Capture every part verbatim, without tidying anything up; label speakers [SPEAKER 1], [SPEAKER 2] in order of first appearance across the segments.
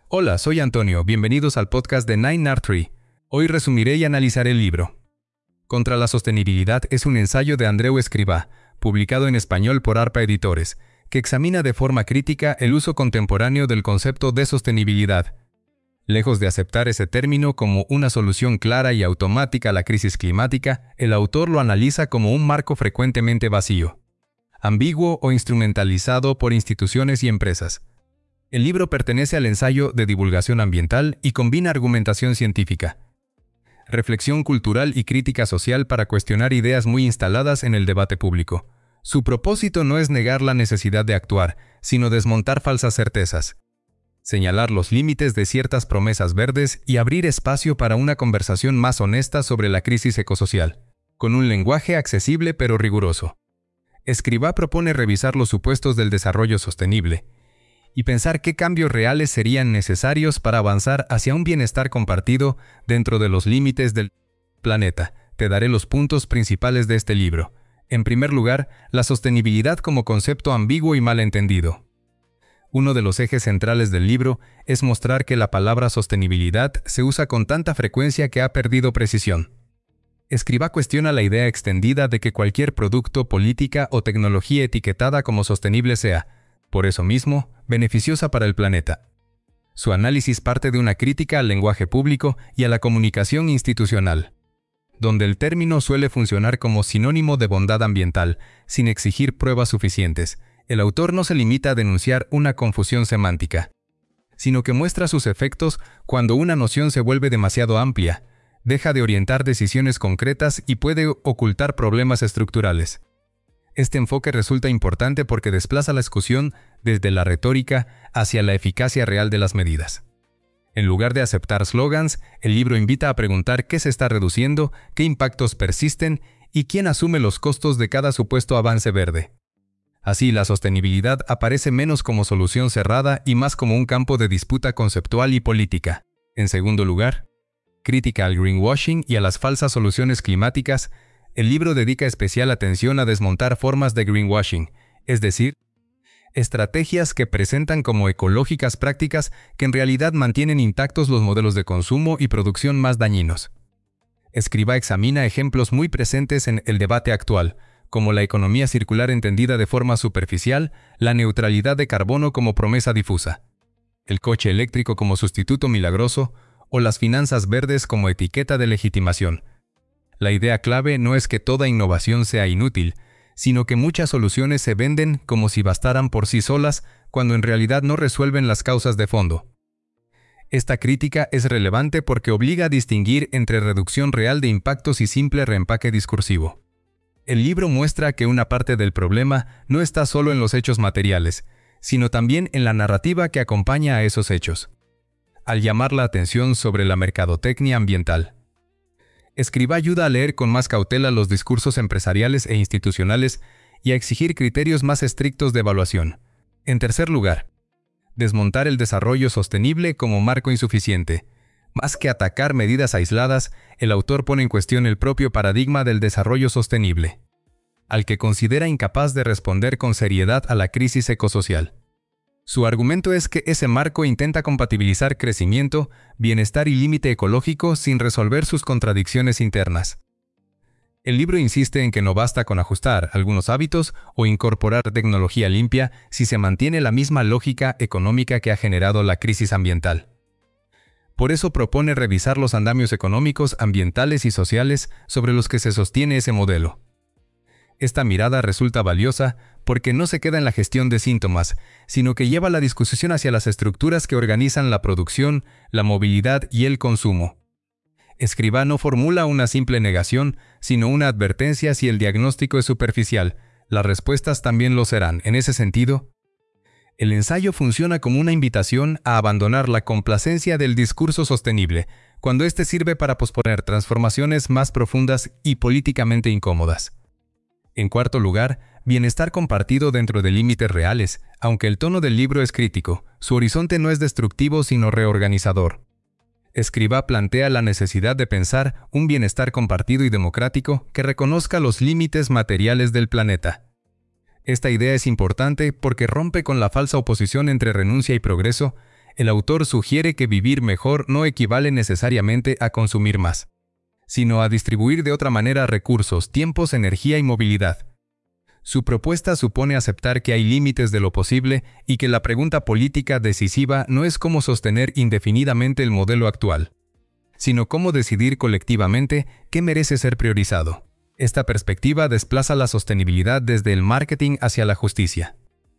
[SPEAKER 1] Hola, soy Antonio, bienvenidos al podcast de Nine R Tree. Hoy resumiré y analizaré el libro. Contra la sostenibilidad es un ensayo de Andreu Escrivá, publicado en español por ARPA Editores, que examina de forma crítica el uso contemporáneo del concepto de sostenibilidad. Lejos de aceptar ese término como una solución clara y automática a la crisis climática, el autor lo analiza como un marco frecuentemente vacío, ambiguo o instrumentalizado por instituciones y empresas. El libro pertenece al ensayo de divulgación ambiental y combina argumentación científica, reflexión cultural y crítica social para cuestionar ideas muy instaladas en el debate público. Su propósito no es negar la necesidad de actuar, sino desmontar falsas certezas, señalar los límites de ciertas promesas verdes y abrir espacio para una conversación más honesta sobre la crisis ecosocial, con un lenguaje accesible pero riguroso. Escrivá propone revisar los supuestos del desarrollo sostenible y pensar qué cambios reales serían necesarios para avanzar hacia un bienestar compartido dentro de los límites del planeta. Te daré los puntos principales de este libro. En primer lugar, la sostenibilidad como concepto ambiguo y malentendido. Uno de los ejes centrales del libro es mostrar que la palabra sostenibilidad se usa con tanta frecuencia que ha perdido precisión. Escrivá cuestiona la idea extendida de que cualquier producto, política o tecnología etiquetada como sostenible sea, por eso mismo, beneficiosa para el planeta. Su análisis parte de una crítica al lenguaje público y a la comunicación institucional, donde el término suele funcionar como sinónimo de bondad ambiental, sin exigir pruebas suficientes. El autor no se limita a denunciar una confusión semántica, sino que muestra sus efectos cuando una noción se vuelve demasiado amplia, deja de orientar decisiones concretas y puede ocultar problemas estructurales. Este enfoque resulta importante porque desplaza la discusión desde la retórica hacia la eficacia real de las medidas. En lugar de aceptar slogans, el libro invita a preguntar qué se está reduciendo, qué impactos persisten y quién asume los costos de cada supuesto avance verde. Así, la sostenibilidad aparece menos como solución cerrada y más como un campo de disputa conceptual y política. En segundo lugar, crítica al greenwashing y a las falsas soluciones climáticas. El libro dedica especial atención a desmontar formas de greenwashing, es decir, estrategias que presentan como ecológicas prácticas que en realidad mantienen intactos los modelos de consumo y producción más dañinos. Escrivá examina ejemplos muy presentes en el debate actual, como la economía circular entendida de forma superficial, la neutralidad de carbono como promesa difusa, el coche eléctrico como sustituto milagroso o las finanzas verdes como etiqueta de legitimación. La idea clave no es que toda innovación sea inútil, sino que muchas soluciones se venden como si bastaran por sí solas cuando en realidad no resuelven las causas de fondo. Esta crítica es relevante porque obliga a distinguir entre reducción real de impactos y simple reempaque discursivo. El libro muestra que una parte del problema no está solo en los hechos materiales, sino también en la narrativa que acompaña a esos hechos, al llamar la atención sobre la mercadotecnia ambiental. Escrivá ayuda a leer con más cautela los discursos empresariales e institucionales y a exigir criterios más estrictos de evaluación. En tercer lugar, desmontar el desarrollo sostenible como marco insuficiente. Más que atacar medidas aisladas, el autor pone en cuestión el propio paradigma del desarrollo sostenible, al que considera incapaz de responder con seriedad a la crisis ecosocial. Su argumento es que ese marco intenta compatibilizar crecimiento, bienestar y límite ecológico sin resolver sus contradicciones internas. El libro insiste en que no basta con ajustar algunos hábitos o incorporar tecnología limpia si se mantiene la misma lógica económica que ha generado la crisis ambiental. Por eso propone revisar los andamios económicos, ambientales y sociales sobre los que se sostiene ese modelo. Esta mirada resulta valiosa porque no se queda en la gestión de síntomas, sino que lleva la discusión hacia las estructuras que organizan la producción, la movilidad y el consumo. Escrivá no formula una simple negación, sino una advertencia si el diagnóstico es superficial. Las respuestas también lo serán. En ese sentido, el ensayo funciona como una invitación a abandonar la complacencia del discurso sostenible, cuando éste sirve para posponer transformaciones más profundas y políticamente incómodas. En cuarto lugar, bienestar compartido dentro de límites reales. Aunque el tono del libro es crítico, su horizonte no es destructivo sino reorganizador. Escrivá plantea la necesidad de pensar un bienestar compartido y democrático que reconozca los límites materiales del planeta. Esta idea es importante porque rompe con la falsa oposición entre renuncia y progreso, El autor sugiere que vivir mejor no equivale necesariamente a consumir más, sino a distribuir de otra manera recursos, tiempos, energía y movilidad. Su propuesta supone aceptar que hay límites de lo posible y que la pregunta política decisiva no es cómo sostener indefinidamente el modelo actual, sino cómo decidir colectivamente qué merece ser priorizado. Esta perspectiva desplaza la sostenibilidad desde el marketing hacia la justicia.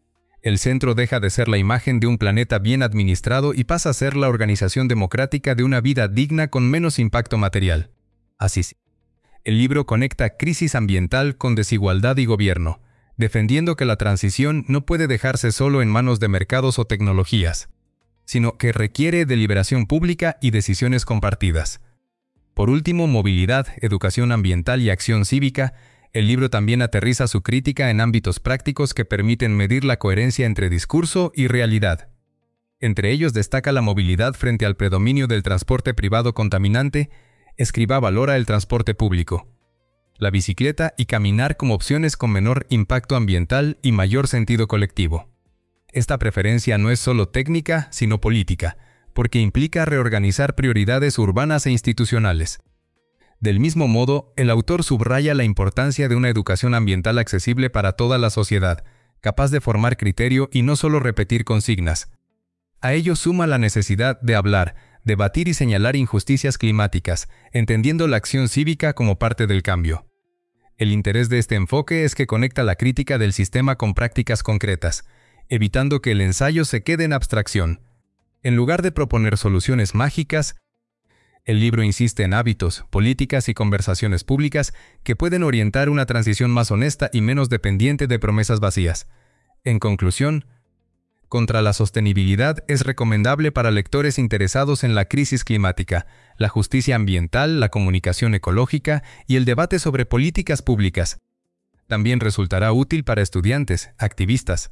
[SPEAKER 1] El centro deja de ser la imagen de un planeta bien administrado y pasa a ser la organización democrática de una vida digna con menos impacto material. Así sí. El libro conecta crisis ambiental con desigualdad y gobierno, defendiendo que la transición no puede dejarse solo en manos de mercados o tecnologías, sino que requiere deliberación pública y decisiones compartidas. Por último, movilidad, educación ambiental y acción cívica. El libro también aterriza su crítica en ámbitos prácticos que permiten medir la coherencia entre discurso y realidad. Entre ellos destaca la movilidad frente al predominio del transporte privado contaminante. Escrivá valora el transporte público, la bicicleta y caminar como opciones con menor impacto ambiental y mayor sentido colectivo. Esta preferencia no es solo técnica, sino política, porque implica reorganizar prioridades urbanas e institucionales. Del mismo modo, el autor subraya la importancia de una educación ambiental accesible para toda la sociedad, capaz de formar criterio y no solo repetir consignas. A ello suma la necesidad de hablar, debatir y señalar injusticias climáticas, entendiendo la acción cívica como parte del cambio. El interés de este enfoque es que conecta la crítica del sistema con prácticas concretas, evitando que el ensayo se quede en abstracción. En lugar de proponer soluciones mágicas, el libro insiste en hábitos, políticas y conversaciones públicas que pueden orientar una transición más honesta y menos dependiente de promesas vacías. En conclusión, Contra la sostenibilidad es recomendable para lectores interesados en la crisis climática, la justicia ambiental, la comunicación ecológica y el debate sobre políticas públicas. También resultará útil para estudiantes, activistas,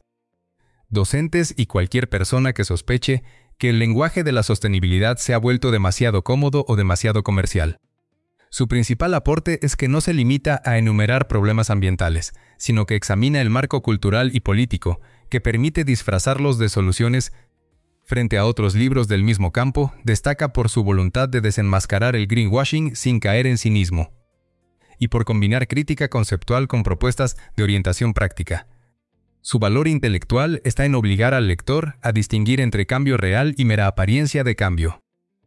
[SPEAKER 1] docentes y cualquier persona que sospeche que el lenguaje de la sostenibilidad se ha vuelto demasiado cómodo o demasiado comercial. Su principal aporte es que no se limita a enumerar problemas ambientales, sino que examina el marco cultural y político, que permite disfrazarlos de soluciones. Frente a otros libros del mismo campo, destaca por su voluntad de desenmascarar el greenwashing sin caer en cinismo, y por combinar crítica conceptual con propuestas de orientación práctica. Su valor intelectual está en obligar al lector a distinguir entre cambio real y mera apariencia de cambio.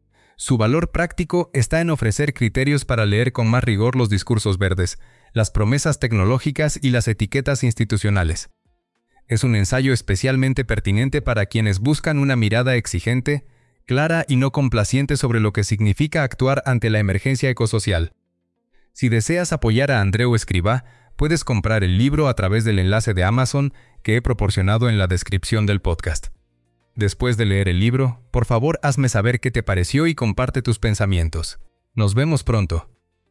[SPEAKER 1] Su valor práctico está en ofrecer criterios para leer con más rigor los discursos verdes, las promesas tecnológicas y las etiquetas institucionales. Es un ensayo especialmente pertinente para quienes buscan una mirada exigente, clara y no complaciente sobre lo que significa actuar ante la emergencia ecosocial. Si deseas apoyar a Andreu Escrivá, puedes comprar el libro a través del enlace de Amazon que he proporcionado en la descripción del podcast. Después de leer el libro, por favor hazme saber qué te pareció y comparte tus pensamientos. Nos vemos pronto.